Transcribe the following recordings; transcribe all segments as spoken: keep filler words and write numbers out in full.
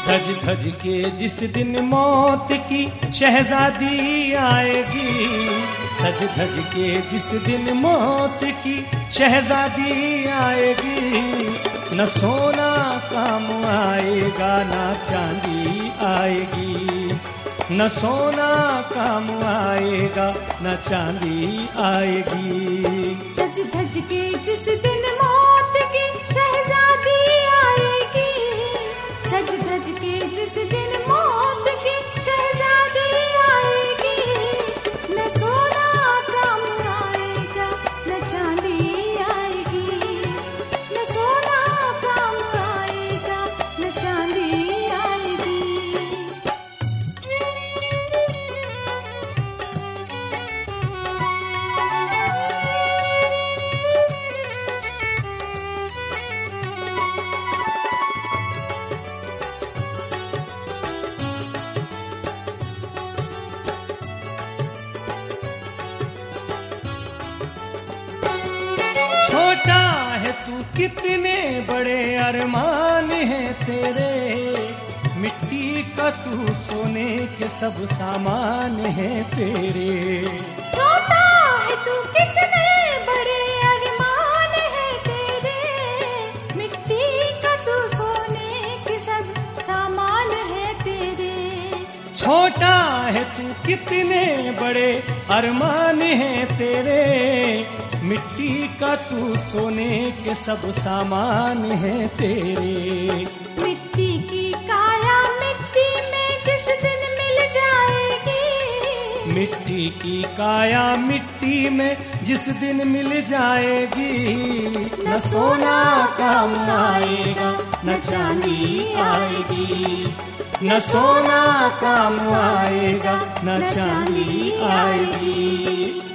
सज धज के जिस दिन मौत की शहजादी आएगी, सज धज के जिस दिन मौत की शहजादी आएगी, न सोना काम आएगा न चांदी आएगी, न सोना काम आएगा न चांदी आएगी। सज धज के जिस दिन मौत की शहजादी आएगी, सज धज के जिस दिन मौत की शहजादी आएगी, न सोना काम आएगा न चांदी आएगी, न सोना काम आएगा न चांदी आएगी। छोटा है तू कितने बड़े अरमान हैं तेरे, मिट्टी का तू सोने के सब सामान हैं तेरे। छोटा है तू कितने बड़े अरमान है तेरे, मिट्टी का तू सोने के सब सामान है तेरे। छोटा है तू कितने बड़े अरमान हैं तेरे, मिट्टी का तू सोने के सब सामान हैं तेरे। मिट्टी की काया मिट्टी में जिस दिन मिल जाएगी, मिट्टी की काया मिट्टी में जिस दिन मिल जाएगी, न सोना काम आएगा न चांदी आएगी, न सोना काम आएगा न चांदी आएगी।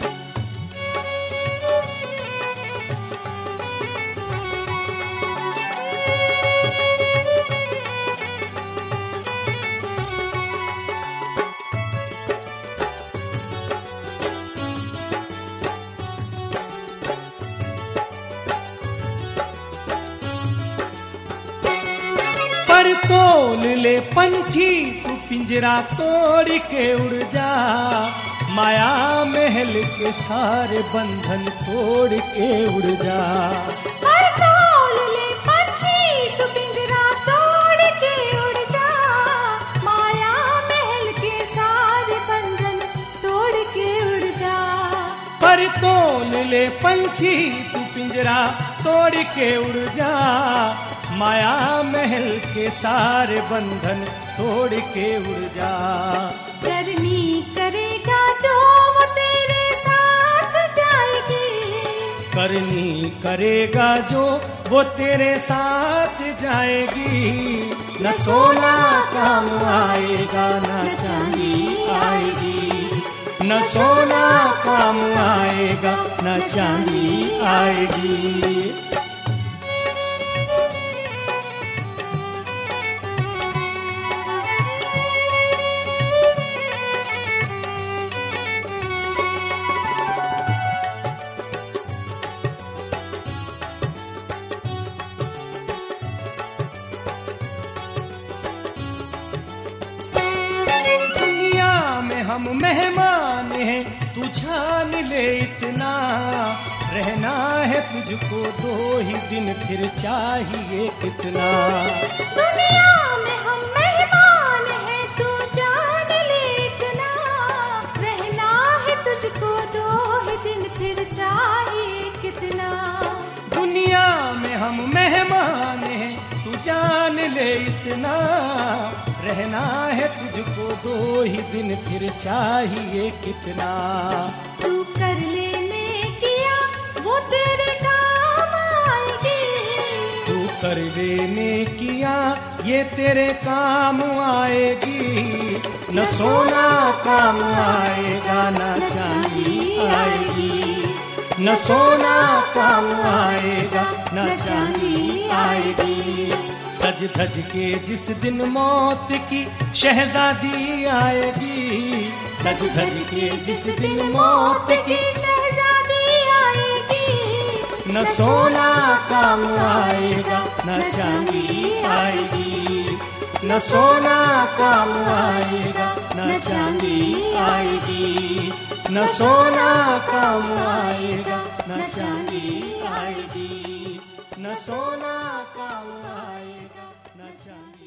पर तोल ले पंछी तू पिंजरा तोड़ के उड़ जा, माया महल के सारे बंधन तोड़ के उड़ जा। पर तोल ले पंछी तू पिंजरा तोड़ के उड़ जा, माया महल के सारे बंधन तोड़ के उड़ जा। पर तोल ले पंछी तू पिंजरा तोड़ के उड़ जा, माया महल के सारे बंधन तोड़ के उड़ जा। करनी करेगा जो वो तेरे साथ जाएगी, करनी करेगा जो वो तेरे साथ जाएगी, न सोना काम आएगा न चांदी आएगी, न सोना काम आएगा न चांदी आएगी। हम मेहमान हैं तू जान ले इतना, रहना है तुझको दो ही दिन फिर चाहिए कितना। दुनिया में हम मेहमान हैं तू जान ले इतना, रहना है तुझको दो ही दिन फिर चाहिए कितना। दुनिया में हम मेहमान हैं तू जान ले इतना, रहना है तुझको दो ही दिन फिर चाहिए कितना। तू कर लेने किया वो तेरे काम आएगी, तू कर लेने किया ये तेरे काम आएगी, न सोना काम आएगा न चांदी आएगी, न सोना काम आएगा न चांदी आएगी। सज धज के जिस दिन मौत की शहजादी आएगी, सज धज के जिस दिन मौत की शहजादी आएगी, न सोना काम आएगा न चांदी आएगी, न सोना काम आएगा न चांदी आएगी, न सोना काम आएगा न चांदी आएगी, न सोना काम आएगा न चांदी।